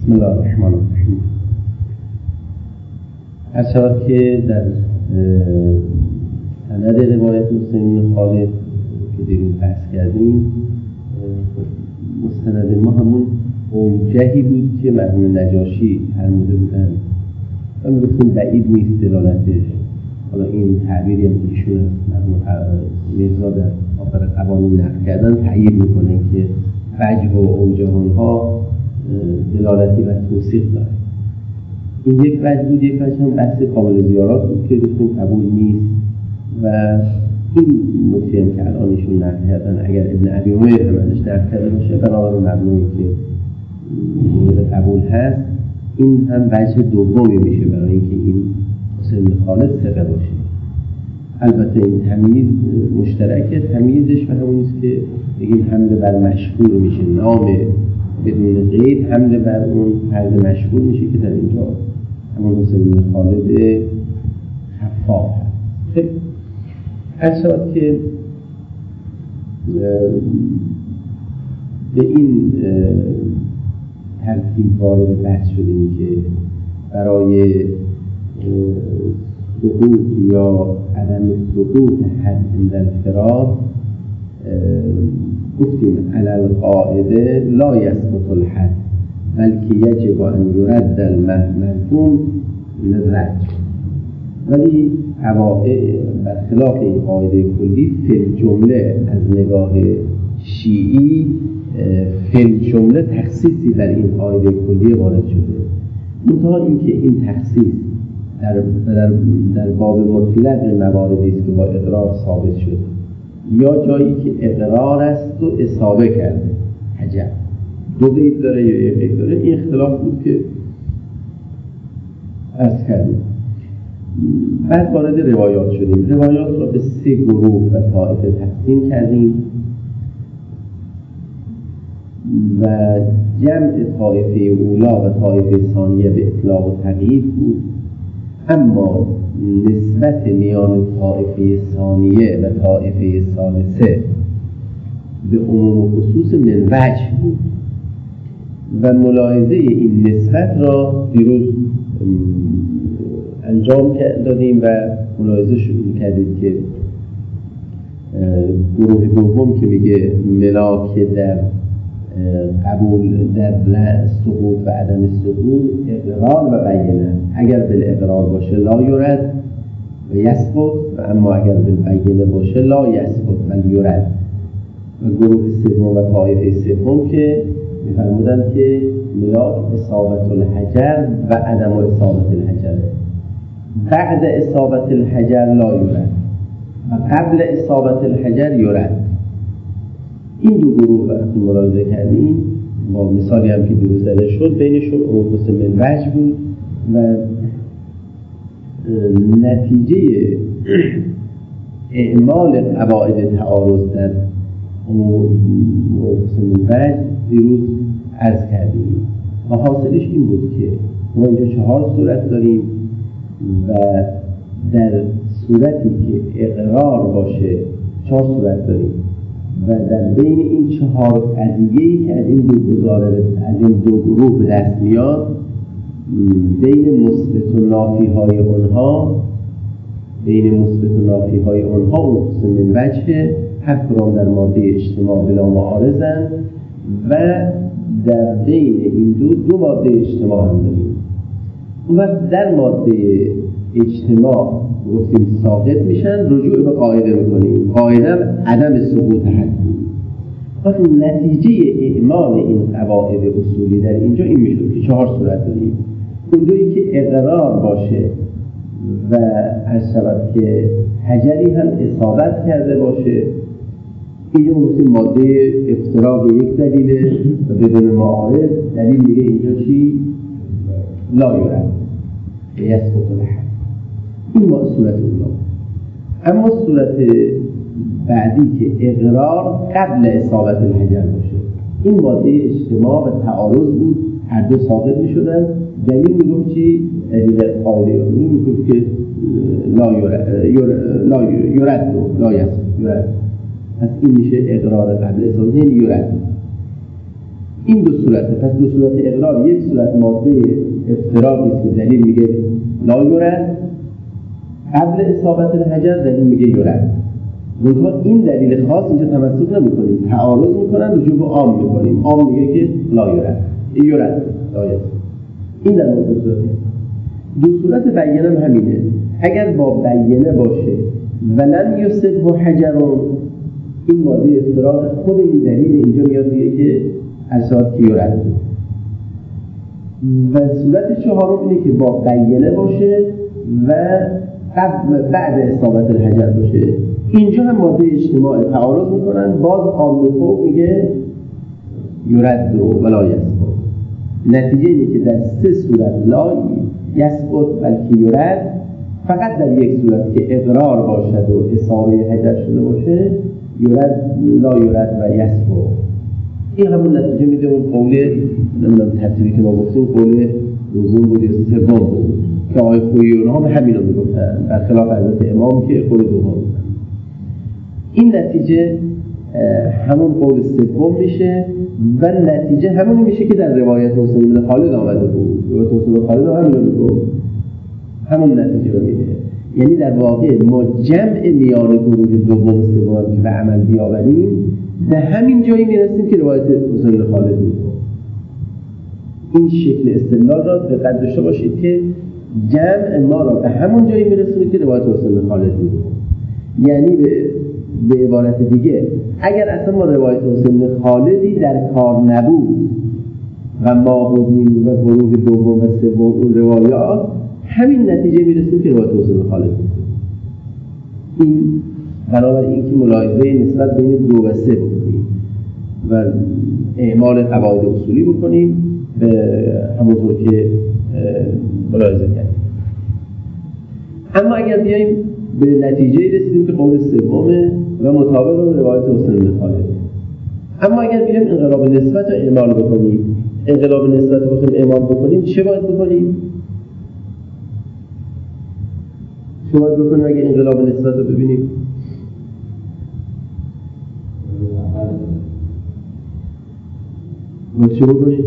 بسم الله الرحمن الرحیم. هر شود که در سند روایت مسلم خالد که دیروز بحث کردیم، مستند ما همون اوجهی بود که مرحوم نجاشی فرموده بودن و میگفتیم بعید نیست دلالتش. حالا این تعبیری هم که ایشون مرحوم میرزا در آخر قوانین نقل کردن تأیید میکنه که وجه و اوجه اونها دلالتی و توصیف داره. این یک وجه بود. یک وجه هم بحث کامل زیارات بود که گفتیم قبول نیست و این نکته هم که الان ایشون نقل کردن اگر ابن ابی عمیر هم ازش نقل کرده باشه بنابراین مبنایی که مورد قبول هست، این هم وجه دومی میشه برای اینکه این حسین بن خالد ثقه باشه. البته این تمییز مشترکه، تمییزش به همون است که بگیم حمله بر مشهور میشه، نام بدون قید حمله بر اون فرد مشهور میشه که در اینجا همون حسین بن خالد خفاف هست. هر شود که به این ترتیب وارد بحث شدیم که برای سقوط یا عدم سقوط حد عند الفراد گفتیم علی القاعده لا یسقط الحد بلکه یجب ان یرد المنظوم للرجم، ولی برخلاف این قاعده کلی فی الجمله از نگاه شیعی فی الجمله تخصیصی در این قاعده کلی وارد شده. منتها اینکه این تخصیص در باب مطلق مواردی است که با اقرار ثابت شده یا جایی که اقرار است و اصابه کرده حجر دو قید داره یا یک قید داره، این اختلاف بود که عرض کردیم. بعد وارد روایات شدیم. روایات را به 3 گروه و طایفه تقسیم کردیم و جمع طایفه اولا و طایفه ثانیه به اطلاق و تقیید بود، اما نسبت میان طایفه ثانیه و طایفه ثالثه به عموم و خصوص من وجه بود و ملاحظه این نسبت را دیروز انجام دادیم و ملاحظه کردیم که گروه دوم که میگه ملاک در قبول در سقوط و عدم سقوط اقرار و بیانه، اگر بالاقرار باشه لا یرد و یسقط و اما اگر بالبینه باشه لا یسقط و یرد. و گروه سوم و طایفه سوم که میفرمودن که ملاک اصابت الحجر و عدم اصابت الحجر، بعد اصابت الحجر لا یرد و قبل اصابت الحجر یرد. این دو گروه وقتی ملاحظه کردیم با مثالی هم که دیروز زده شد بینشون عموم من وجه بود و نتیجه اعمال قواعد تعارض در عموم من وجه دیروز عرض کردیم و حاصلش این بود که ما اینجا 4 صورت داریم و در صورتی که اقرار باشه 4 صورت داریم و در بین این 4 قضیه‌ای که از این دو گروه به دست میاد بین مثبت و نافی‌های اونها اون قسم من وجه هر کدام در ماده اجتماع بلا معارضن و در بین این دو ماده اجتماع هم داریم. اون وقت در ماده اجتماع گفتیم ساقط میشن، رجوع به قاعده میکنیم، قاعده عدم سقوط حد بود. وقتی نتیجه اعمال این قواعد اصولی در اینجا این میشد که 4 صورت داریم. اونجایی که اقرار باشه و از شود که حجری هم اصابت کرده باشه، اینجا گفتیم ماده افتراق یک دلیله و بدون معارض دلیل میگه اینجا چی؟ لا یرد یسقط الحد. این صورت اولا. اما صورت بعدی که اقرار قبل اصابت الحجر باشه، این ماده اجتماع و تعارض بود، هر دو ساقط می شدن. دلیل میگم چی؟ دلیل قاعده میگم که لا یسقط. پس این میشه اقرار قبل اصابت یرد. این دو صورته. پس دو صورت اقرار، یک صورت ماده افتراقی است که دلیل میگه لا یرد، قبل اصابت الحجر دلیل میگه یرد. منتها این دلیل خاص اینجا تمسک نمی‌کنیم، تعارض می‌کنن، رجوع به عام می‌کنیم. عام میگه که لا یرد، یرد دایره. این در مورد صورته. دو صورت بیانه هم همینه. اگر با بیانه باشه ولم یصبه حجر، این ماده افتراق خود این دلیل اینجا میاد میگه که اساس که یرد. و صورت چهارم اینه که با بیانه باشه و بعد اصابت الحجر باشه. اینجا هم ماده اجتماع تعارض میکنن، باز عام فوق میگه یرد و لا یثبت. نتیجه اینه که در سه صورت لا یثبت بلکه یرد، فقط در یک صورت که اقرار باشد و اصابه حجر شده باشه یرد، لا یرد و یثبت. این همون نتیجه میده اون قول نمیدونم ترتیبی که ما گفتیم قول دوم بود یا سوم بود که آقای خویی اونها هم همین رو میگفتن، برخلاف حضرت امام که قول دوم بود. این نتیجه همون قول سوم میشه و نتیجه همونی میشه که در روایت حسین بن خالد آمده بود. روایت حسین بن خالد همین رو میگفت، همون نتیجه رو میده. یعنی در واقع ما جمع میان گروه دوم و سوم که به عمل بیاوریم به همین جایی میرسیم که روایت حسین بن خالد میگفت. این شکل استدلال را دقت داشته باشید که جمع ما را به همون جایی میرسونه که روایت حسین بن خالد میگفت. یعنی به عبارت دیگه اگر اصلا ما روایت حسین بن خالدی در کار نبود و ما بودیم و گروه دوم و سوم اون روایات، همین نتیجه میرسیم که روایت حسین بن خالد بود. این بنابراین که ملاحظه نسبت بین دو و سه بکنیم و اعمال قواعد اصولی بکنیم به همونطور که ملاحظه کردیم. اما اگر بیاییم به نتیجه رسیدیم که قول سومه و مطابق روایت حسین بن خالد، اما اگر بیاییم انقلاب نسبت رو اعمال بکنیم، انقلاب نسبت رو بخوایم اعمال بکنیم چه باید بکنیم؟ چه باید بکنیم اگر انقلاب نسبت رو ببینیم؟ باید چه بکنیم؟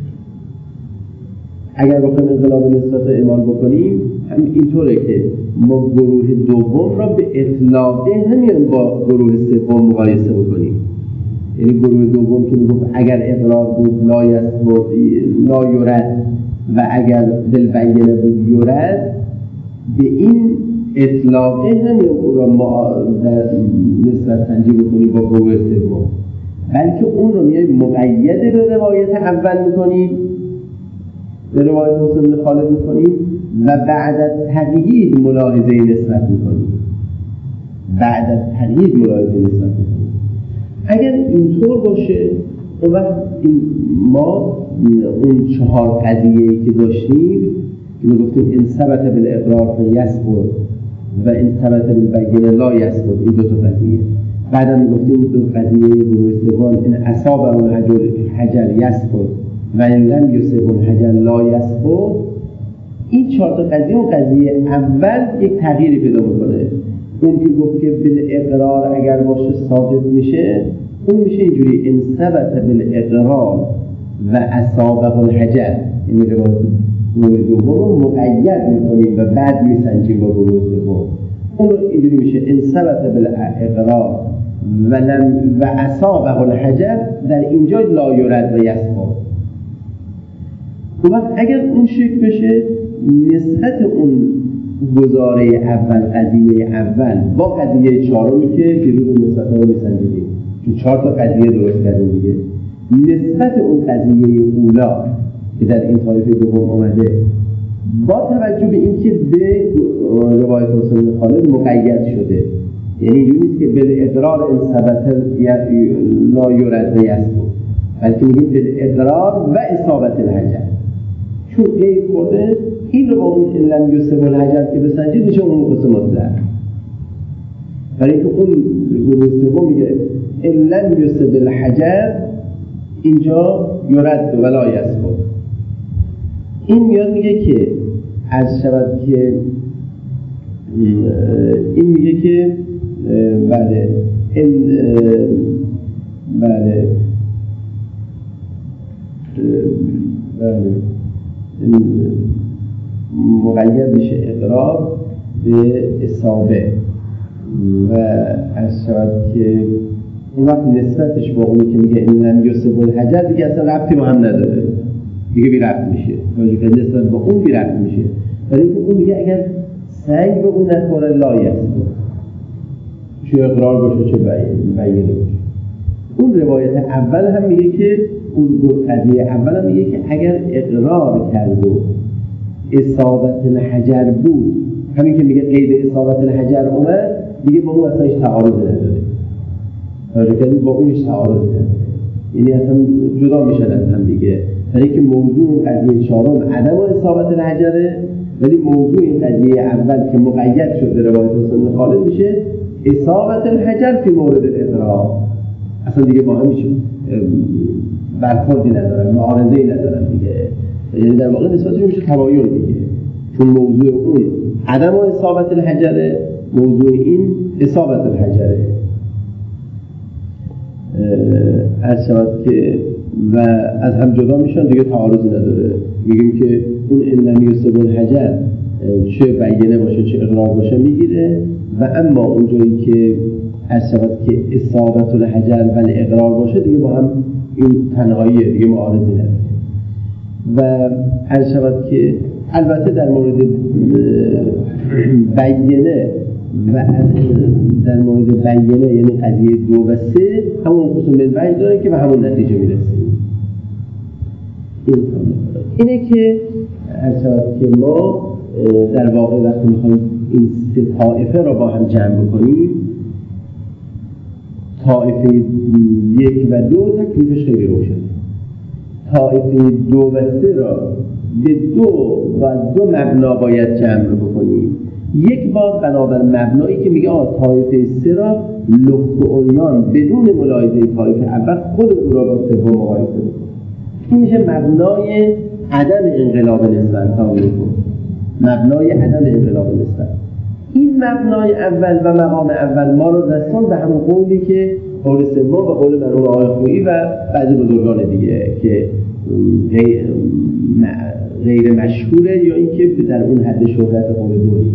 اگر بخوایم انقلاب نسبت رو اعمال بکنیم هم اینطوره که ما گروه دوم را به اطلاقه نمیان با گروه سوم مقایسه بکنیم. یعنی گروه دوم که میگفت اگر اقرار بود لا یثبت لا یرد و اگر بالبینه بود یرد، به این اطلاقه نمیان اون را ما در نسبت سنجی بکنیم با گروه سوم، بلکه اون رو میایم مقید به روایت اول میکنیم، به روایت حسین بن خالد میکنیم و بعد از تقیید ملاحظه نسبت میکنیم. بعد از تقیید ملاحظه نسبت میکنیم. اگر اینطور باشه اون وقت ما اون چهار قضیه‌ای که داشتیم که گفتیم ان ثبت بالاقرار فیثبت و ان ثبت بالبینه لا یثبت، این دو تا قضیه. بعدا میگفتیم دو قضیه گروه سوم ان اصاب اون حجر یثبت و ان لم یصب الحجر لا یثبت. این چهار تا قضیه، اون قضیه اول یک تغییری پیدا میکنه. اون که گفت که بالاقرار اگر باشه ثابت میشه، اون میشه اینجوری ان ثبت بالاقرار و اصابه الحجر، این روایت گروه دوم مقید میکنیم و بعد میسنجیم با گروه سوم. اون اینجوری میشه ان ثبت بالاقرار و اصابه الحجر، در اینجا لا یرد و یثبت. وقت اگر اون شکل بشه نسبت اون گزاره اول، قضیه اول با قضیه چهارمی که دیروز نسبت رو میسنجیدیم که 4 تا قضیه درست کردیم دیگه، نسبت اون قضیه اولا که در این طایفه دوم آمده با توجه به اینکه به روایت حسین بن خالد مقید شده، یعنی اینجوری نیست که بالاقرار ان ثبت لا یرد و یثبت، بلکه میگیم بالاقرار و اصابت الحجر. چون غیر کرده این رو با اون لم یصب الحجر که بسنجید میشه اون قسم مطلق، برای اینکه اون گروه سوم میگه ان لم یصب الحجر، اینجا یرد ولا یثبت. این میاد میگه که از شود که این میگه که بله مقید میشه اقرار به اصابه و از شود که اون وقت نسبتش با اونی که میگه این لم یصب الحجر دیگه اصلا ربطی با هم نداره، دیگه بی ربط میشه، نسبت با اون بی ربط میشه. برای اینکه اون میگه اگر سنگ به اون نخوره لایست چه اقرار باشه چه بیانه باشه. اون روایت اول هم میگه که اون قضیه اول هم میگه که اگر اقرار کرد و اصابت الحجر بود، همین که میگه قید اصابت الحجر اومد دیگه با اون اصلا هیچ تعارض نداره، راجعه با اون هیچ تعارض نداره، یعنی اصلا جدا میشن از هم دیگه. برای اینکه موضوع قضیه چهارم عدم اصابت الحجره، ولی موضوع این قضیه اول که مقید شد به روایت حسین خالد میشه اصابت الحجر فی مورد اقرار، اصلا دیگه با هم هیچ برخوردی ندارن، معارضه‌ای ندارن دیگه، یعنی در واقع نسبتشون میشه تباین دیگه، چون موضوع اون عدم اصابت الحجره، موضوع این اصابت الحجره. از شود که و از هم جدا میشن دیگه، تعارضی نداره. میگیم که اون ان لم یصب الحجر چه بیانه باشه چه اقرار باشه میگیره، و اما اون جایی که از شود که اصابت الحجر ولی اقرار باشه دیگه با هم این تنهاییه، دیگه معارضی نداره. و از شود که البته در مورد بیانه و در مورد بیانه یعنی قضیه 2 و 3 همون خصوص بالوجه داره که به همون نتیجه میرسیم. اینه که اصلا که ما در واقع وقتی میخوایم این 3 طائفه را با هم جمع بکنیم، طائفه 1 و 2 تکلیفش خیلی روشنه. طائفه 2 و 3 را به 2 مبنا باید جمع بکنیم. یک بار بنابر مبنایی که میگه طایفه 3 را لخت و عریان بدون ملاحظه طایفه اول خود او را با سوم مقایسه میکنه. این میشه مبنای عدم انقلاب نسبت. مبنای عدم انقلاب نسبت. این مبنای اول و مقام اول ما رو رسون به همون قولی که قول سوم و قول مرحوم آقای خویی و بعضی بزرگان دیگه که غیر مشهوره یا اینکه در اون حد شهرت قول دوری.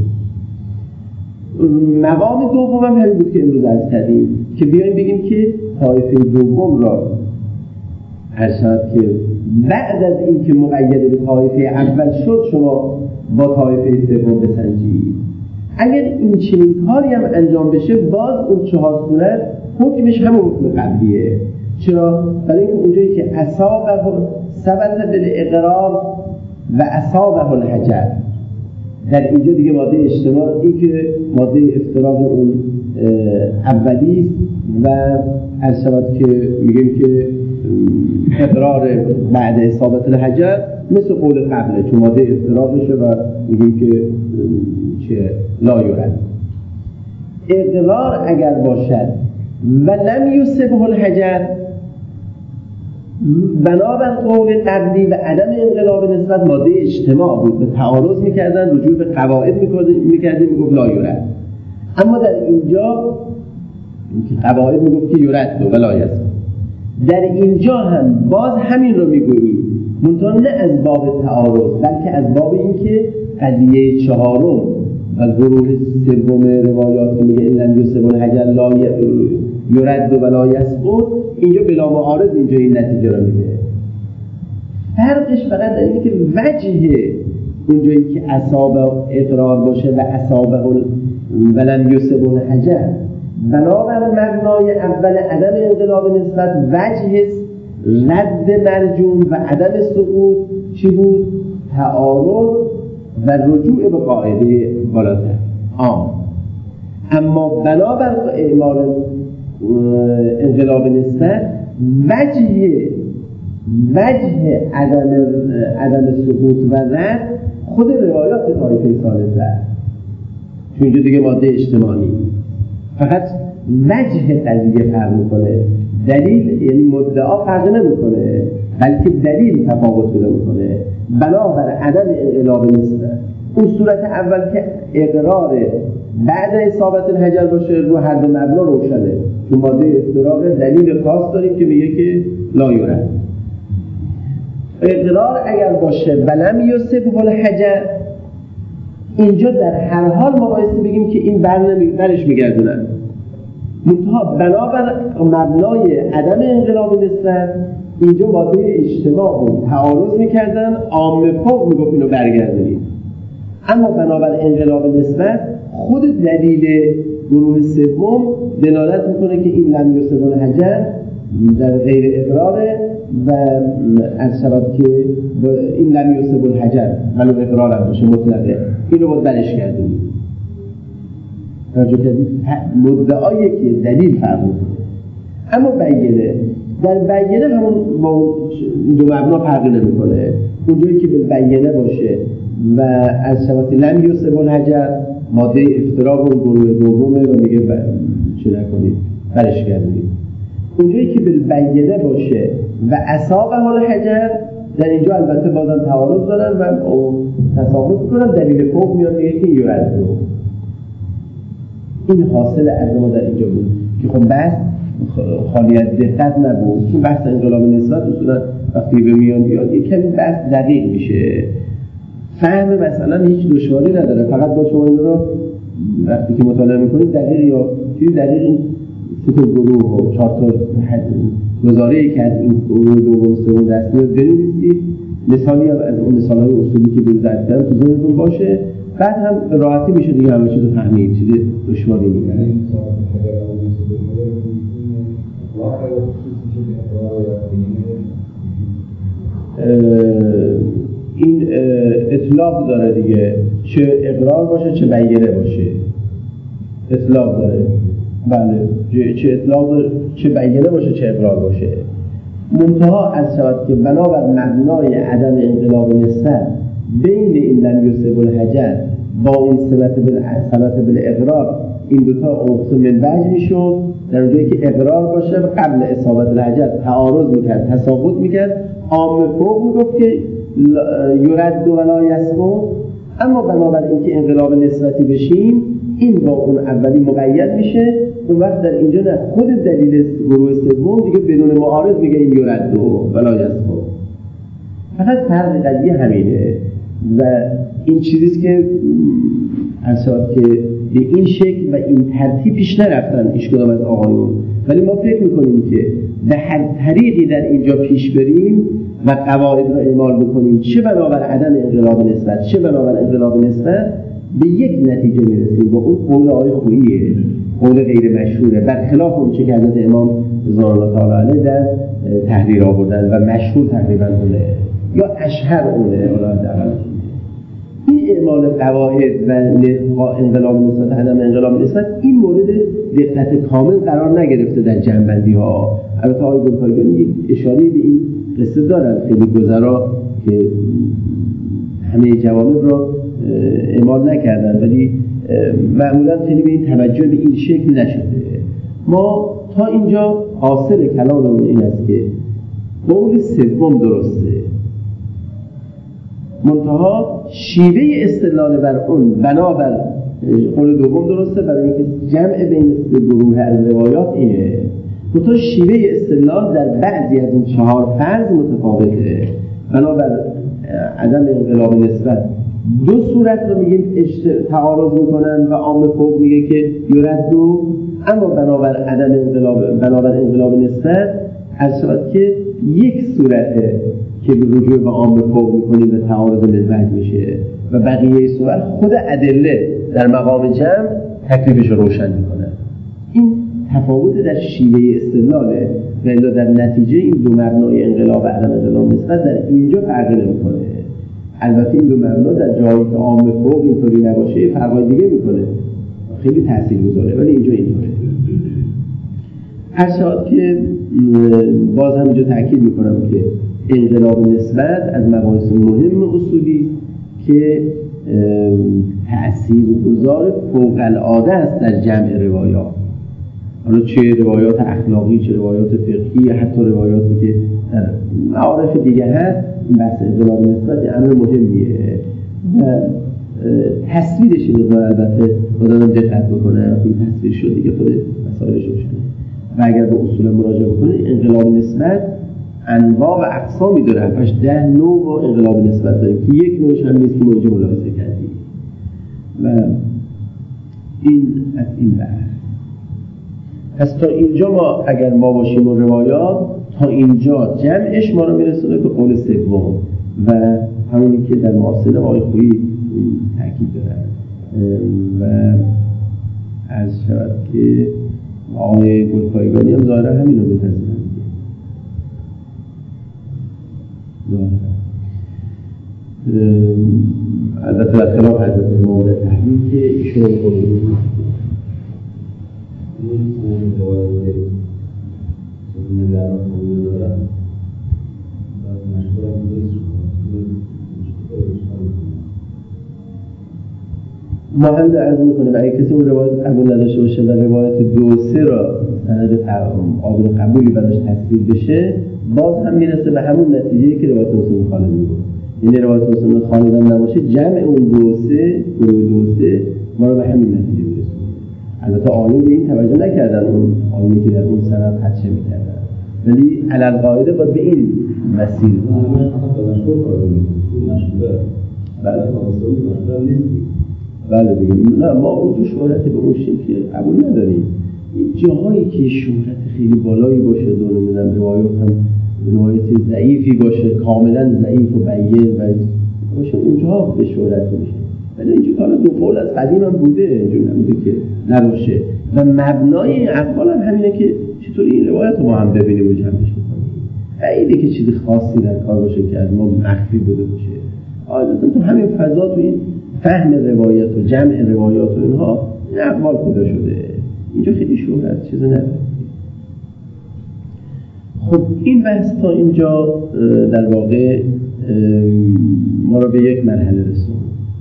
مقام دوم هم همین بود که امروز عرض کردیم که بیاییم بگیم که طایفه دوم را ارشاد که بعد از این که مقید به طایفه اول شد شما با طایفه سوم بسنجید. اگر این چنین کاری هم انجام بشه باز اون 4 صورت حکمش همون حکم قبلیه. چرا؟ برای اینکه اونجایی که اصابه ثبت بالاقرار و اصابه الحجر، در اینجا دیگه ماده اجتماع این که ماده افتراق اون اولی و از شود که میگیم که اقرار بعد اصابت الحجر مثل قول قبله چون ماده افتراقشه و میگیم که چه لا یورد. اقرار اگر باشد و لم یصبه الحجر بنابر قول قبلی و عدم انقلاب نسبت ماده اجتماع بود، به تعارض میکردن، رجوع به قواعد میکردیم، میگفت لا یورد. اما در اینجا قواعد میگفت که یورد و لا یصب. در اینجا هم باز همین رو میگوییم، منتها نه از باب تعارض بلکه از باب اینکه قضیه 4 و گروه 3 روایات میگه ان لم یصب الحجر لا یورد و لا یصب، اینجا بلا معارض اینجا این نتیجه رو میده. فرقش فقط در اینه که وجه اونجایی که اصابه اقرار باشه و اصابه ولم یصب الحجر بنابر مبنای اول عدم انقلاب نسبت وجه رد مرجوم و عدم سقوط چی بود؟ تعارض و رجوع به قاعده بالاتر عام. اما بنابر اعمال انقلاب نسبت وجه عدم سقوط و رد خود روایات طایفه ثالثه، چون اینجا دیگه ماده اجتماعی، فقط وجه قضیه فرق میکنه، دلیل یعنی مدعا فرق نمیکنه بلکه دلیل تفاوت پیدا میکنه بنابر عدم انقلاب نسبت. اون صورت اول که اقرار بعد اصابت الحجر باشه رو هر دو مبنا روشنه، چون ماده افتراق دلیل خاص داریم که میگه که لا یورد. اقرار اگر باشه ولم یصبه الحجر، اینجا در هر حال ما بایستی بگیم که این برش میگردونن. منتها بنابر مبنای عدم انقلاب نسبت اینجا ماده اجتماع رو تعارض میکردن، عام فوق میگفت اینو برگردونید. اما بنابر انقلاب نسبت خود دلیل گروه سوم دلالت میکنه که این لم یصبه الحجر در غیر اقراره و از شباب که این لم یصبه الحجر ولو اقرار هم باشه مطلقه، این رو باید برش گردونید. توجه کردید؟ مدعای که دلیل فرق میکنه. اما بیانه در بیانه همون با دو مبنا فرقی نمیکنه. اونجایی که بالبیانه باشه و از شباب لم یصبه الحجر ماده افتراق اون گروه دومه و میگه چه نکنید برش گردونید. اونجایی که بالبیانه باشه و اصابه الحجر در اینجا البته بازم تعارض دارن و تساقط میکنن، دلیل فوق میاد میگه که یرد. این حاصل از ما در اینجا بود که خب بحث خالیت دقت نبود. چون بحث انقلاب نسبت اصولا وقتی به میان بیاد یک کمی بحث دقیق میشه، فهم مثلا هیچ دشواری نداره، فقط با شما این رو وقتی که مطالعه میکنید دقیق یا چیزی دقیق این سه تا گروه و 4 تا گزاره‌ای که از این گروه دوم سوم دست میاد بنویسید، مثالی از اون مثال‌های اصولی که بهش ذکر تو ذهنتون باشه، بعد هم راحتی میشه دیگه همه چیز رو فهمید، چیز دشواری نیست. این اطلاق داره دیگه، چه اقرار باشه چه بیانه باشه اطلاق داره. بله، چه اطلاق داره چه بیانه باشه چه اقرار باشه. منتها از شود که بنابر مبنای عدم انقلاب نسبت بین این لم یصبه الحجر با اون ثبت بالاقرار این دوتا اقسام من وجه میشد. در اونجایی که اقرار باشه قبل اصابت الحجر تعارض میکرد، تساقط میکرد، عام فوق میگفت که یرد ولا یصبه. اما بنابر اینکه انقلاب نسبتی بشیم این با اون اولی مقید میشه. اون وقت در اینجا نه، خود دلیل گروه سوم دیگه بدون معارض میگه این یرد ولا یصبه. فقط فرق قضیه همینه و این چیزیست که اساس که به این شکل و این ترتیب پیش نرفتن هیچ کدام از آقایون، ولی ما فکر میکنیم که به هر طریقی در اینجا پیش بریم و قواعد را اعمال بکنیم، چه بنابر عدم انقلاب نسبت چه بنابر انقلاب نسبت، به یک نتیجه میرسیم. با اون قول آقای خوییه، قول غیر مشهوره، برخلاف اون چه که حضرت امام رضوان الله تعالی علیه در تحریر آوردن و مشهور تقریبا اونه یا اشهر اونه. این اعمال قواعد و انقلاب نسبت عدم انقلاب نسبت این مورد دقت کامل قرار نگرفته در جنبندی ها. البته آقای گلپایگانی اشاره به این قصه دارن خیلی گذرا که همه جوانب را اعمال نکردن، ولی معمولا خیلی به این توجه به این شکل نشده. ما تا اینجا حاصل کلاممون این است که قول سوم درسته، منتها شیوه استدلال بر اون بنابر قول دوم درسته، برای اینکه جمع بین گروه از روایات اینه. منتها شیوه استدلال در بعضی از این 4 فرض متفاوته. بنابر عدم انقلاب نسبت 2 صورت رو میگیم تعارض میکنن و عام فوق میگه که یردو، اما بنابر عدم انقلاب نسبت از شود که 1 صورته که به رجوع به عام فوق میکنیم و تعارض نسبت میشه و بقیه صورت خود ادله در مقام جمع تکلیفش رو روشن میکنن. این تفاوت در شیوه استدلاله و الا در نتیجه این دو مبنای انقلاب و عدم انقلاب نسبت در اینجا فرق نمیکنه. البته این دو مبنا در جایی که عام فوق اینطوری نباشه فرقای دیگه میکنه، خیلی تاثیرگذاره، ولی اینجا اینطوره. هر شاید که باز هم اینجا تاکید میکنم که انقلاب نسبت از مباحث مهم اصولی که تأثیرگذار فوق العاده است در جمع روایات. حالا چه روایات اخلاقی، چه روایات فقهی، حتی روایاتی که در معارف دیگه هست، این بحث انقلاب نسبت امر مهمیه و تصویرش رو البته آدم دقت بکنه. وقتی تصویر شد دیگه خود مسائلش روشنه و اگر به اصول مراجعه بکنه انقلاب نسبت انواع و اقسامی داره، 7-10 نوع و انقلاب نسبت داریم که یک نوعش هم نیست که ما اینجا ملاحظه کردیم. و این از این بحث. پس تا اینجا ما اگر ما باشیم و روایات تا اینجا جمعش ما رو میرسونه به قول سوم و همونی که در معاصر آقای خویی تاکید دارن و از شود که آقای گلپایگانی هم ظاهرا همین رو میپذیرن. البته در خلاف حضرت امام در تحلیل که ایشون این روایت سنن در آن دارن مشهور ما هم عرض میکنیم اگه کسی اون روایت قبول نداشته باشه و روایت 2-3 را سند قابل قبولی براش تصویر بشه، باز هم میرسه به همون نتیجه‌ای که روایت حسین خالد میگه. یعنی روایت حسین خالد هم نباشه، جمع اون 2-3 ما رو به همین نتیجه میرسونه. البته عالم به این توجه نکردن، اون عالمی که در اون سند حدشه میکردن، ولی علل قاعده باید به این مسیر بله دیگه. نه ما اون شهرت به اون شکل قبول نداریم. جاهایی که شهرت خیلی بالایی باشه دونه میدن روایات هم روایت ضعیفی باشه، کاملا ضعیف و بیان باشه، اونجا به شهرت میشه. ولی اینجا حالا دو قول از قدیم هم بوده، اینجور نمیده که نباشه و مبنای این اقوال هم همینه که چطوری این روایت رو ما هم ببینیم و جمعش بکنیم. خیلی که چیز خاصی در کار باشه که از ما مخفی بوده باشه. عادتا تو همین فضا تو این فهم روایت و جمع روایات و اینها این اقوال پیدا شده. اینجا خیلی شهرت چیز نداره. خب این بحث تا اینجا در واقع ما رو به یک مرحله رسون.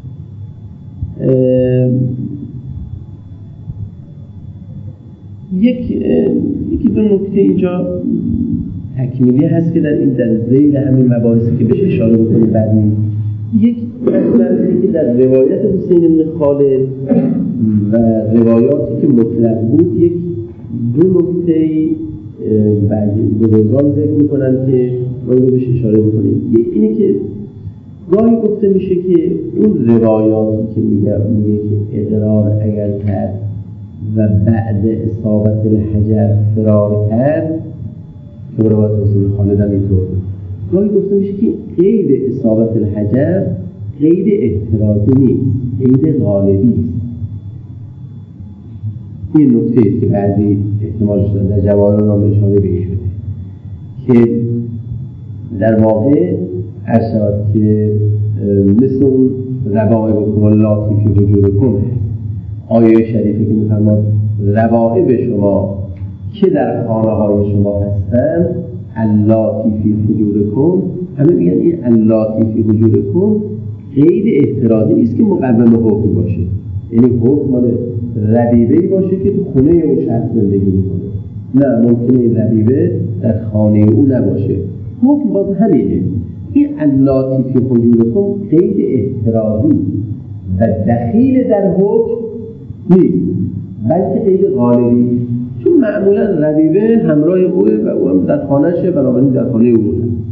یکی دو نکته اینجا تکمیلی هست که در این در ذیل همین مباحثی که بهش اشاره بکنیم بعدی. یک مسئله که در روایت حسین بن خالد و روایاتی که مطلق بود، یک دو نکته بعدی بزرگان ذکر میکنن که ما رو بهش اشاره بکنیم. یک اینه که گاهی گفته میشه که اون روایاتی که میگه که اقرار اگر کرد و بعد اصابت الحجر فرار کرد، که روایت حسین خالد هم اینطور بود، گاهی گفته میشه که قید اصابت الحجر قید احترازی نیست، قید غالبی است. این نکته است که بعضی احتمالش دارن در جواهرالنامه اشاره به شده که در واقع عرض شود که مثل اون روائبکم اللاتی فی حجورکم، آیه شریفه که میفرماد روائب شما که در خانه های شما هستند اللاتی فی حجورکم، همه میگن این اللاتی فی حجورکم قید احترازی نیست که مقوم حکم باشه، یعنی حکم مال ربیبه‌ای باشه که تو خونه اون شخص زندگی میکنه. نه، ممکنه این ربیبه در خانه او نباشه، حکم باز همینه. این اللاتی فی حجورکم قید احترازی و دخیل در حکم نیست، بلکه قید غالبی، چون معمولا ربیبه همراه اوه و او هم در خانهشه، بنابراین در خانه او.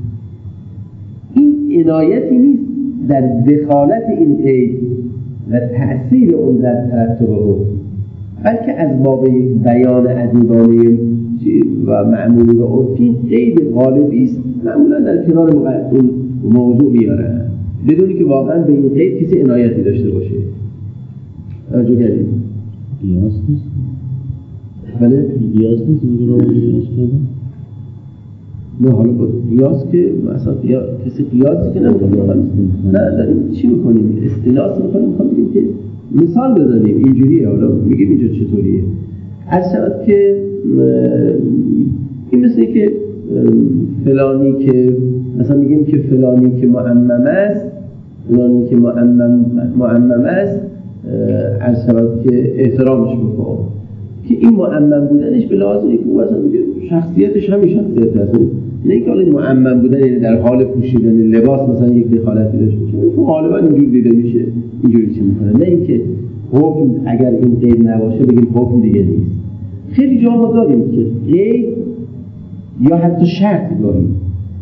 این عنایتی نیست در دخالت این قید و تأثیر اون در ترتب حکم، بلکه از باب بیان ادیبانه و معمولی و عرفی قید غالبی است، معمولا در کنار این موضوع میارن بدونی که واقعا به این قید کسی عنایتی داشته باشه. توجه کردید؟ قیاس نیست؟ بله؟ قیاس نیست اینجا رو قیاس کردن؟ نه، حالا با قیاس که مثلا کسی قیاسی که نمیکنه، نه داریم چی میکنیم؟ استناس میکنیم که مثال بزنیم اینجوریه، حالا میگیم اینجا چطوریه. عرض شود که این مثل که فلانی که مثلا میگیم که فلانی که معمم است، فلانی که معمم است، عرض شود که احترامش بکن که این معمم بودنش به لحاظ اینکه او اصلا میگه شخصیتش همین شخصیت هست، نه اینکه حالا معمم بودن یعنی در حال پوشیدن لباس مثلا یک دخالتی داشته باشه، تو غالبا اینجوری دیده میشه، اینجوری چی میکنه، نه اینکه حکم اگر این قید نباشه بگیم حکم دیگه نیست. خیلی جا ما داریم که قید یا حتی شرط گاهی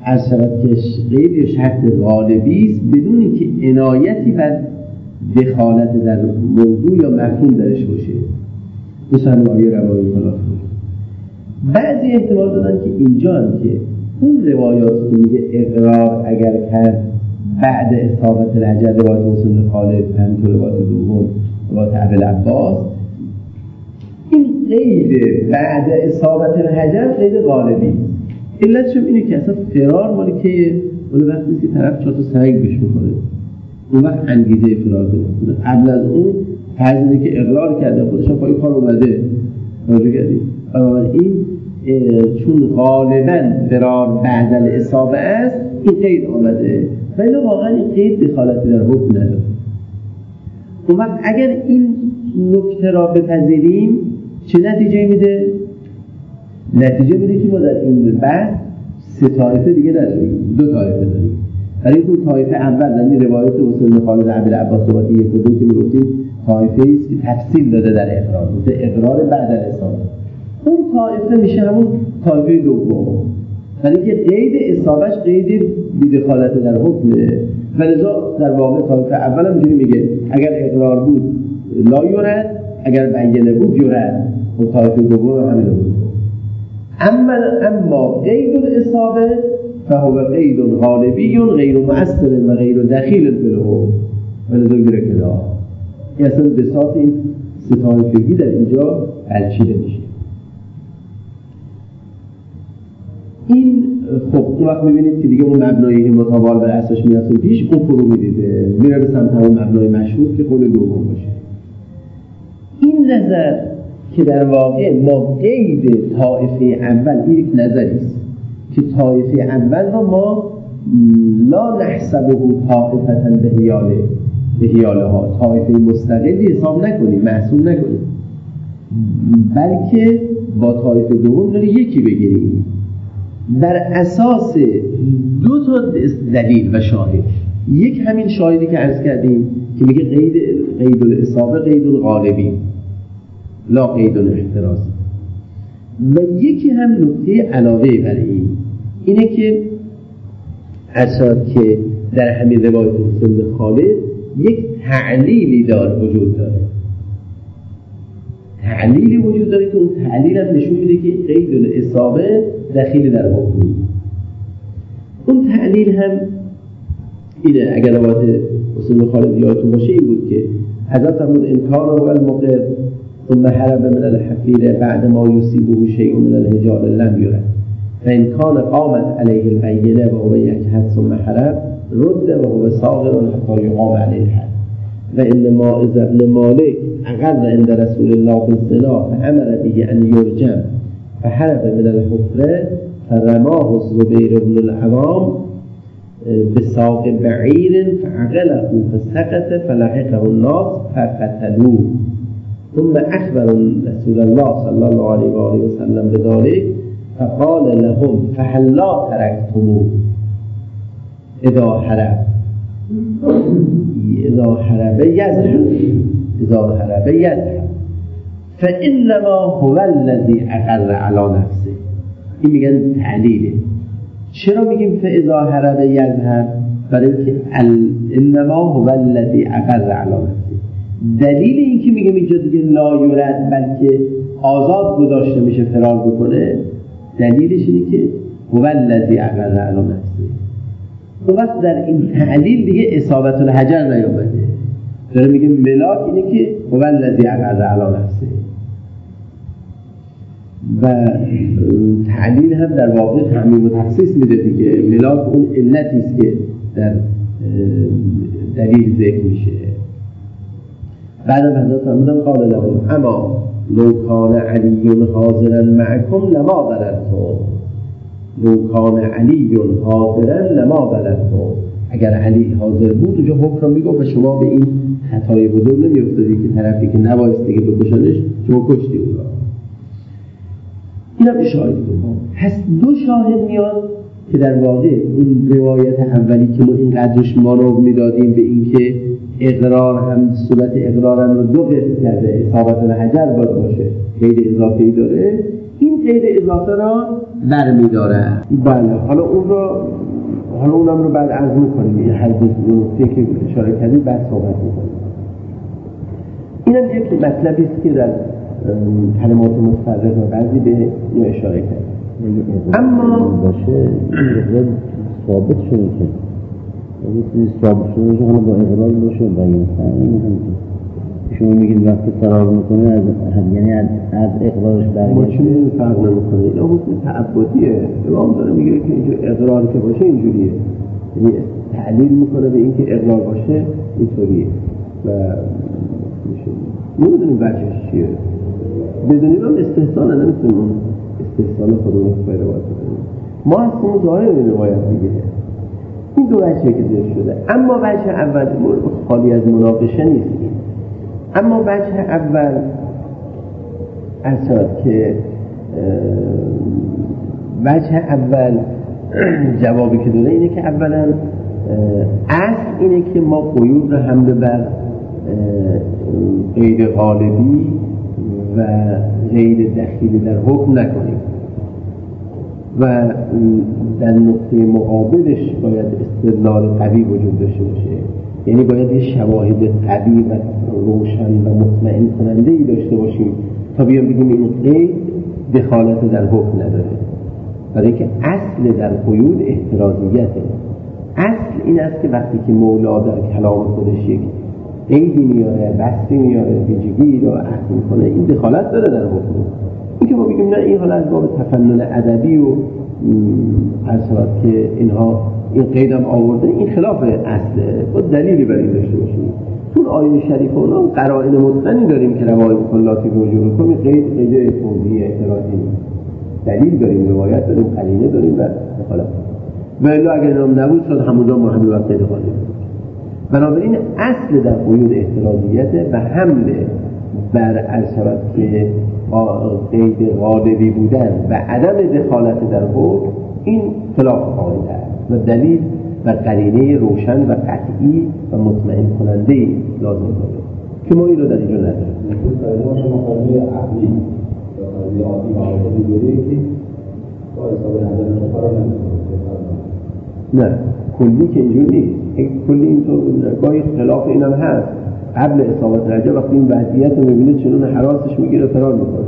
از شود که غیر شرط غالبی است بدون اینکه عنایتی بر دخالت در موضوع یا مفهوم درش باشه. مثلا آیه روایی کنات بعضی احتمال دادن که اینجا هم که اون روایات که میگه اقرار اگر کرد بعد اصابت الحجر، روایت حسین خالد، همینطور روایت دوم روایت ابوالعباس، این قید بعد اصابت الحجر قید غالبی. علتش اینه که اصلا فرار مالی که اون وقتی که طرف 4 تا سنگ بهش می‌خوره اون وقت انگیزه فرار پیدا کنه. قبل از اون فرض اینه که اقرار کرده خودش پای کار اومده راجع کردی. بنابراین چون غالبا فرار بعد الاصابه است این قید آمده ولی واقعا این قید دخالتی در حکم نداره. اون وقت اگر این نکته را بپذیریم چه نتیجه میده؟ نتیجه میده که ما در این بحث 3 طایفه دیگه نداریم، 2 طایفه داریم. برای اون طایفه اول در این روایت حسین خالد ابوالعباس روایت 1 و 2 که میگفتیم طایفه است که تفصیل داده در اقرار، مثل اقرار بعد از اصابه. اون طایفه میشه همون طایفه دوم، برای اینکه قید اصابهش قید بی‌دخالت در حکمه و لذا در واقع طایفه اول هم اینجوری میگه اگر اقرار بود لا یرد، اگر بیانه بود یرد. اون طایفه دوم همین بود. اما قید الاصابه فهو قید غالبی غیر مؤثر و غیر دخیل بالحکم و لذا گره کلا. این اصلا بساط این 3 طایفگی در اینجا بلچیده میشه. این خب اون وقت میبینید که دیگه اون مبنایی متوال بر اساس میرسیم پیش اون فرو میدیده میره به سمت همون مبنای مشهور که قول دوم باشه. این نظر که در واقع ما قید طایفه اول این یک نظری است که طایفه اول رو ما لا نحسبه طائفة به حیاله ها، طایفه مستقلی حساب نکنیم، محسوب نکنیم، بلکه با طایفه دوم داره یکی بگیریم بر اساس 2 تا دلیل و شاهد. یک همین شاهدی که عرض کردیم که میگه قید الاصابه قید غالبی لا قید الاحتراز، و یکی هم نکته علاوه بر اینه که اساس که در همین روایت حسین خالد یک تعلیلی وجود داره، تعلیلی وجود داره که اون تعلیل هم نشون میده که قید الاصابه دخیل در حکم. اون تعلیل هم اینه، اگر روایت حسین خالد یادتون باشه این بود که حضرت فرمود انکار هو المقر ثم حرب من الحفیر بعد ما یصیبه شیء من الحجال لم یرد فان کان قامت علیه البینه و هو یکحد ثم حرب رد و هو صاغر حتی یقام علیه الحد و انما اذا ابن مالک اقر عند رسول الله بالزنا فامر به ان یرجم فحرب من الحفره فرماه الزبیر بن العوام بساق بعیر فعقله فسقط فلحقه الناس فقتلوه ثم اخبر رسول الله صلى الله عليه وآله وسلم بذلك فقال لهم فهلا تركتموه اذا حرب يذهب فانما هو الذي اقر على نفسه. این میگن تعلیله. چرا میگیم فاذا حرب یذهب؟ برای اینکه انما هو الذي اقر على نفسه. دلیل این که میگم اینجا دیگه لا یرد بلکه آزاد گذاشته میشه فرار بکنه، دلیلش اینه که هو الذی اقر علی نفسه. اون وقت در این تعلیل دیگه اصابت الحجر نیامده، داره میگه ملاک اینه که هو الذی اقر علی نفسه. و تعلیل هم در واقع تعمیم و تخصیص میده دیگه. ملاک اون علتی است که در دلیل ذکر میشه. بعد حضرت فرمودن قال لهم اما لو کان علی حاضرا معکم لما ضررتم، لو کان علی حاضرا لما ضررتم، اگر علی حاضر بود اونجا حکم میگه و شما به این خطای بزرگ نمیافتادی که طرفی که نبایستی که بکشنش شما کشتی اون را. این هم شاهد بود. پس 2 شاهد میاد که در واقع این روایت اولی که ما اینقدرش مانور میدادیم به اینکه اقرار هم صورت اقرار هم رو دو قسم کرده، اصابت الحجر باید باشه، قید اضافه‌ای داره، این قید اضافه را برمی‌داره. بله حالا اونم رو بعد عرض می‌کنیم، این حدیث نکته که اشاره کردید بعد صحبت می‌کنیم. اینم یک مطلبی است که در کلمات متفرق و بعضی به اینو اشاره کرد. اما باشه اقرار ثابت شده که اگه ثابت شده باشه حالا با اقرار باشه و این شما میگید وقتی فرار میکنه از یعنی از اقرارش برگشت ما چی میدونی فرق نمیکنه؟ این حکم تعبدیه. امام داره میگه که اینجا اقرار که باشه اینجوریه، یعنی تعلیل میکنه به اینکه اقرار باشه اینطوریه و نمیدونیم بچهش چیه. بدونیم هم استحسانه، نمیتونیم اون استحسان خودمون رو روایت کنیم. ما هستیم ظاهر این روایت دیگه. این دو وجهه که ذکر شده. اما وجه اول خالی از مناقشه نیست. اما وجه اول اصلا که وجه اول جوابی که داره اینه که اولا اصل اینه که ما قیود رو حمل بر غیر غالبی و غیر دخیلی در حکم نکنیم و در نقطه مقابلش باید استدلال قوی وجود داشته باشه، یعنی باید یه شواهد قوی و روشن و مطمئن کننده‌ای داشته باشیم تا بیان بگیم این قید دخالت در حکم نداره. برای که اصل در قیود احترازیته. اصل این است که وقتی که مولا در کلام خودش یک قیدی میاره، بستی میاره، ویژگی رو عهد میکنه، این دخالت داره در حکم. این که ما بگیم نه این حالا از باب تفنن ادبی و حسابات که اینها این قیدم آورده، این خلاف اصله. با دلیلی برای این داشته باشیم. تو آیه شریف اونا قرائن متقنی داریم که روایت کلاتی وجود کنه، قید توضیحی اعتراضی نیست. دلیل داریم، روایت داریم، قرینه داریم و دخالت. ولی اگر اینم نبود شد همونجا ما همین وقت قید خواهیم. بنابراین اصل در قیود احترازیته و حمل بر حسابات که قید غالبی بودن و عدم دخالت در حکم این خلاف قاعده است و دلیل و قرینه روشن و قطعی و مطمئن کننده لازم داره که ما این رو در اینجا نداریم. ما شما قانون عقلی یا قانون عادی معارضه دیگری که با حساب نظر فرار نمی‌کنه. نه کلی که اینجوری نیست. کلی اینطور گاهی خلاف اینم هست. قبل اصابت رجع وقتی این وضعیت رو می‌بینه چنون حراسش میگیره فرار میکنه.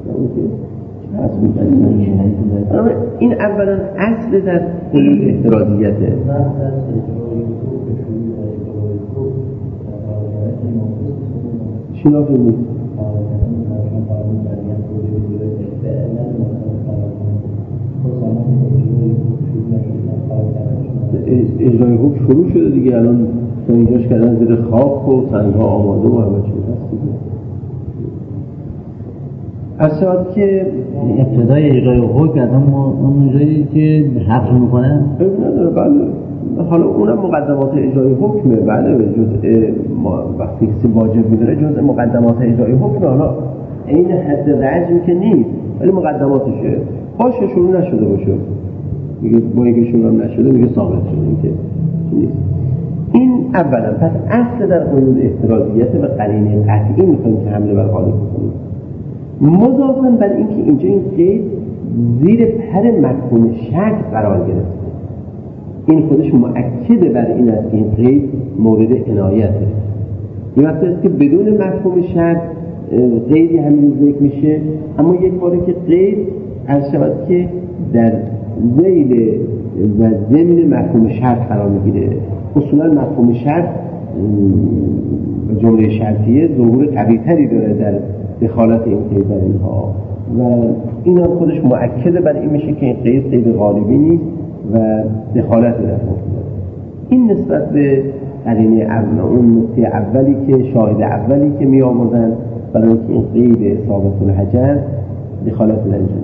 این اولا اصل در قیود احترازیته. چی نافهمید؟ اجرای حکم شروع شده دیگه، الان تا اینجاش کردن زیر خاک و سنگ‌ها آماده و همه چیز هست دیگه. اصلا که ابتدای اجرای حکم از اون جایی که حفظ میکنن نداره. بله حالا اونم مقدمات اجرای حکمه. بله جزء وقتی کسی واجب میداره جزء مقدمات اجرای حکمه. حالا این حد رجم که نیست ولی مقدماتشه. باشه شروع نشده باشه میگه با اینکه شروع هم نشده میگه ثابت شده این که نیست. این اولا. پس اصل در قیود احترازیت و قرینه قطعی میخوایم که حمله بر غالب کنیم. مضافاً بر اینکه اینجا این قید زیر پر مفهوم شک قرار گرفته، این خودش مؤکد بر این است که این قید مورد عنایته. این وقتی است که بدون مفهوم شک قیدی همین ذکر میشه، اما یک باره که قید عرض شود که در ذیل و ضمن مفهوم شرط قرار میگیره. اصولا مفهوم شرط جمله شرطیه ظهور قوی‌تری داره در دخالت این قید در اینها و این هم خودش مؤکد بر این میشه که این قید غالبی نیست و دخالت در حکم داره. این نسبت به قرینه اول، اون نکته اولی که شاهد اولی که می آوردن برای اینکه این قید ثابت الحجر دخالت در اینجا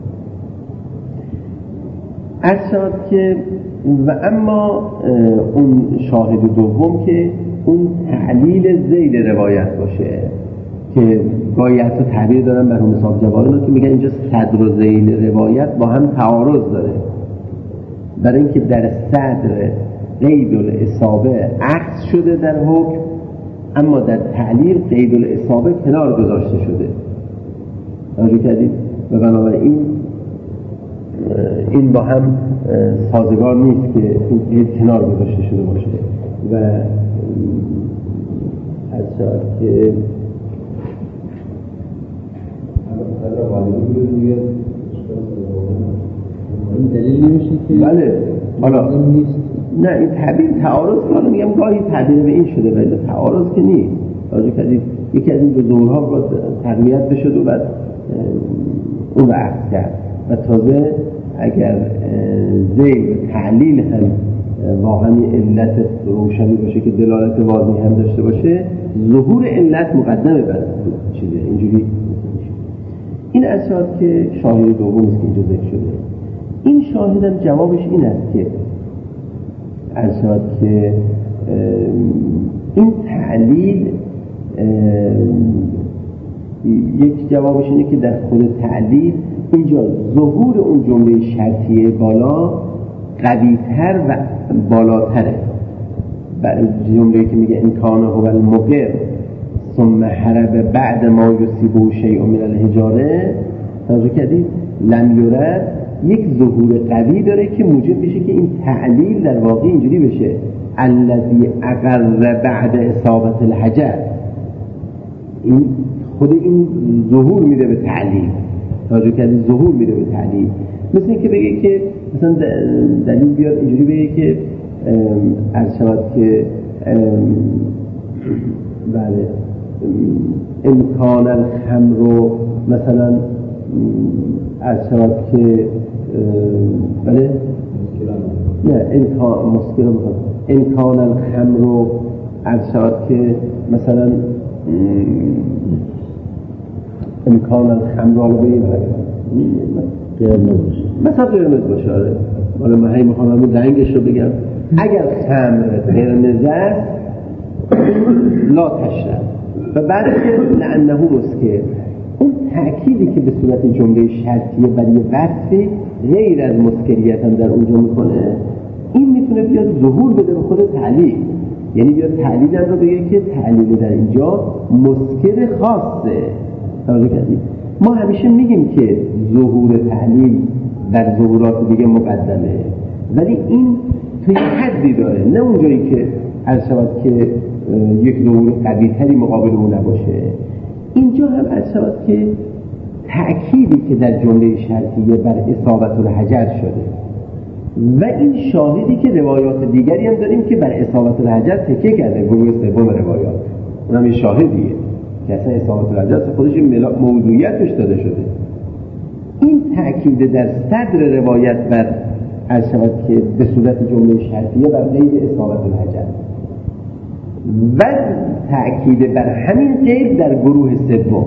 ارشاد که و اما اون شاهد دوم که اون تعلیل ذیل روایت باشه که گاهی حتی تعبیر دارن مرحوم صاحب جوالان که میگن اینجا صدر و ذیل روایت با هم تعارض داره. برای اینکه در صدر قید الاصابه عکس شده در حکم، اما در تعلیل قید الاصابه کنار گذاشته شده. توجه کردید؟ و بنابراین این با هم سازگار نیست که این قید کنار گذاشته شده باشه. و از شاید که این دلیل نمیشه که بله حالا نیست. نه این تعبیر تعارض کنه، میگم گاهی تعبیر به این شده ولی تعارض که نیست. توجه کردید؟ یکی از این دو ظهورها باید تقویت بشد و بعد اون رو عکس کرد. و تازه اگر ذیل تعلیل هم واقعا علت روشنی باشه که دلالت واضحی هم داشته باشه، ظهور علت مقدمه بر چیزه. اینجوری این اساس که شاهد دومی است که اینجا ذکر شده. این شاهد هم جوابش این است که اساس که این تعلیل یک جوابش اینه که در خود تعلیل اینجا ظهور اون جمله شرطیه بالا قوی‌تر و بالاتره. برای جمله‌ای که میگه امکانه هو المقر ثم حرب بعد ما یصیبه شیء من الحجاره، توجه کردید؟ لم یرد یک ظهور قوی داره که موجب میشه که این تعلیل در واقع اینجوری بشه الذی اقر بعد اصابت الحجر. این خود این ظهور میده به تعلیل. توجه کردید؟ ظهور میده به تعلیل. مثل اینکه بگه که مثلا دلیل بیاد اینجوری بگه که عرض شود که بله امکان الخمر رو مثلا عرض شود که بله نه امکان الخمر رو عرض شود که مثلا امکان الخمر رو بگیم مثلا قرمز باشه. حالا من هی میخوام همون رنگش رو بگم. اگر خمر قرمز است لا تشرب و بعد که لعنه مسکر، اون تأکیدی که به صورت جمله شرطیه برای وصفی غیر از مسکریت هم در اونجا میکنه، این میتونه بیاد ظهور بده به خود تعلیل. یعنی بیاد تعلیل هم رو بگه که تعلیل در اینجا مسکر خاصه. توجه کردید؟ ما همیشه میگیم که ظهور تعلیل در ظهورات دیگه مقدمه، ولی این توی حدی داره، نه اونجایی که عرض شود که یک ظهور قوی‌تری مقابل اون نباشه. اینجا هم عرض شود که تأکیدی که در جمله شرطیه بر اصابت الحجر شده و این شاهدی که روایات دیگری هم داریم که بر اصابت الحجر تکیه کرده، گروه سوم روایات، اونم یه شاهدیه که اصلا اصابت الحجر خودش موضوعیتش داده شده. این تأکید در صدر روایت بر عرض شود که به صورت جمله شرطیه بر قید اصابت الحجر و تأکید بر همین قید در گروه سوم،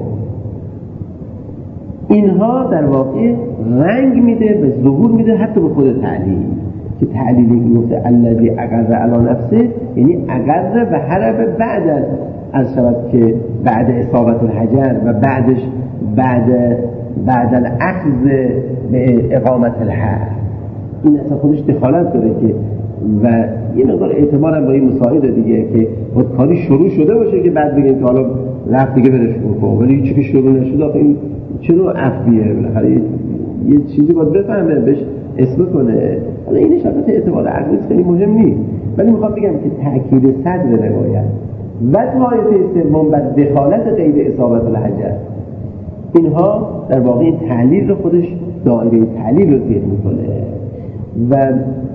اینها در واقع رنگ میده و ظهور میده حتی به خود تعلیل، که تعلیل این گفته الذی اقر علی نفسه، یعنی اقر و حرب بعد از شود که بعد اصابت الحجر و بعدش بعد الاخذ به اقامت الحد. این اصلا خودش دخالت داره که و یه مقدار اعتبارم با این مساعده دیگه که کاری شروع شده باشه که بعد بگیم که حالا رفت دیگه برش کن، ولی چی که شروع نشده آخه این چرا عفویه؟ بالاخره یه چیزی باید بفهمه بهش اسم کنه. حالا اینش البته اعتبار عقلی خیلی مهم نیست، ولی میخوام بگم که تأکید صدر روایت و طایفه سوم بر دخالت قید اصابت الحجر، اینها در واقع این تعلیل رو خودش دایره تعلیل رو زیر میکنه. و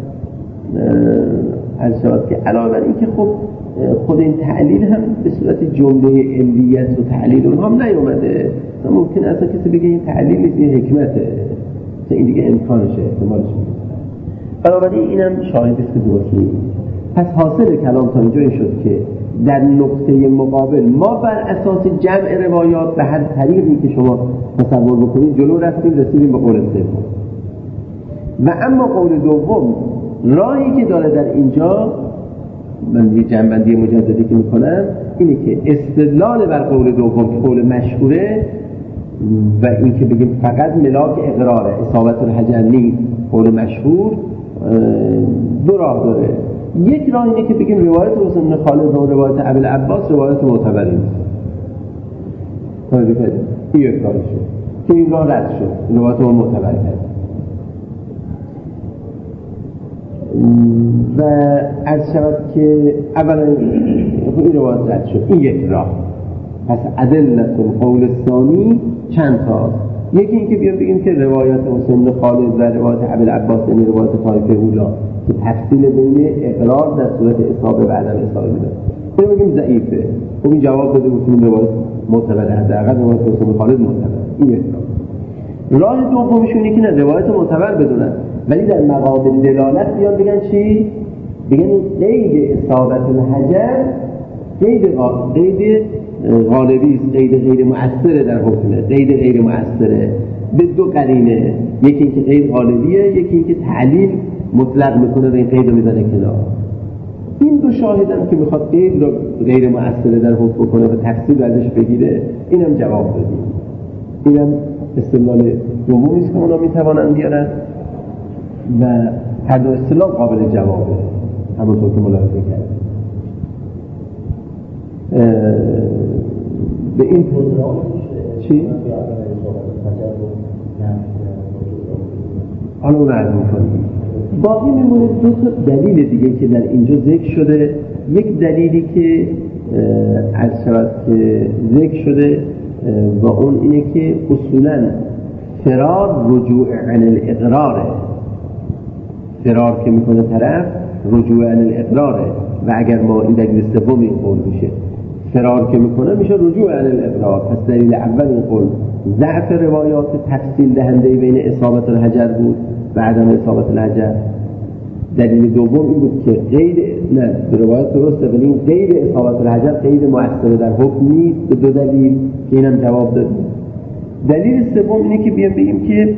از شاید که علاوه بر این که خب خود این تعلیل هم به صورت جمله علیت و تعلیل اونها هم نیومده. ممکن اصلا کسی بگه این تعلیل نیست، این حکمته، این دیگه امکانشه، احتمالش میده. بنابراین اینم شاهدی است که درست نیست. پس حاصل کلام تا اینجا این شد که در نقطه مقابل ما بر اساس جمع روایات به هر طریقی که شما تصور بکنید جلو رسیدیم به قول سوم. و اما قول دوم راهی که داره در اینجا، من یه جنبندی مجددی که میکنم اینه که استدلال بر قول دوم که قول مشهوره و این که بگیم فقط ملاک اقراره، اصابت الحجر نیست، قول مشهور دو راه داره. یک راه اینه که بگیم روایت حسین بن خالد و روایت ابوالعباس روایت معتبری نیست. این یک راه شد که این راه رد شد، روایت رو معتبر کرد و عرض شود که اولا این روایت رد شد. این یک راه. پس ادلت القول الثانی چند تا. یکی این که بیان بگیم که روایت حسین بن خالد و روایت ابوالعباس یعنی روایت طایفه اولا که تفصیل بین اقرار در صورت اصابه و عدم اصابه میده، اینو بگیم ضعیفه. خب این جواب بده گفتیم روایت معتبره، حداقل روایت حسین بن خالد معتبره. این یک راه دومشون اینه که نه روایت معتبر بدونن ولی در مقام دلالت بیان بگن چی؟ بگن قید اصابت الحجر قید غالبی است، قید غیر مؤثره در حکمه، قید غیر مؤثره به دو قرینه. یکی اینکه قید غالبیه، یکی اینکه تعلیل مطلق میکنه و این قید رو میزنه کنار. این دو شاهدن که میخواد قید رو غیر مؤثره در حکم بکنه و تفصیل ازش بگیره، اینم جواب بدیم. اینم استدلال دومی است که اونا میتوانند بیارن و هر دو استدلال قابل جوابه، همونطور که ملاحظه کردیم. به این چی؟ حالا اون عرض میکنیم. باقی میمونه دو تا دلیل دیگه که در اینجا ذکر شده. یک دلیلی که عرض شود که ذکر شده و اون اینه که اصولاً فرار رجوع عن الاقراره. فرار که میکنه طرف رجوع عن الاقراره و اگر ما این دلیل سوم این قول میشه فرار که میکنه میشه رجوع عن الاقرار. پس دلیل اول این قول ضعف روایات تفصیل دهنده بین اصابت الحجر بود و عدم اصابت الحجر. دلیل دوم این بود که قید نه روایت درسته ولی این قید اصابت الحجر قید مؤثر در حکم نیست. به دو دلیل که اینم جواب داد. دلیل سوم اینه که بیام بگیم که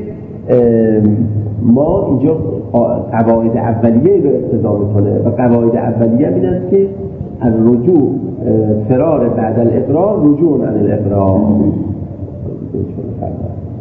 ما اینجا قواعد اولیه رو اقتضا میکنه و قواعد اولیه این است که الرجوع فرار بعد الاقرار رجوع عن الاقرار.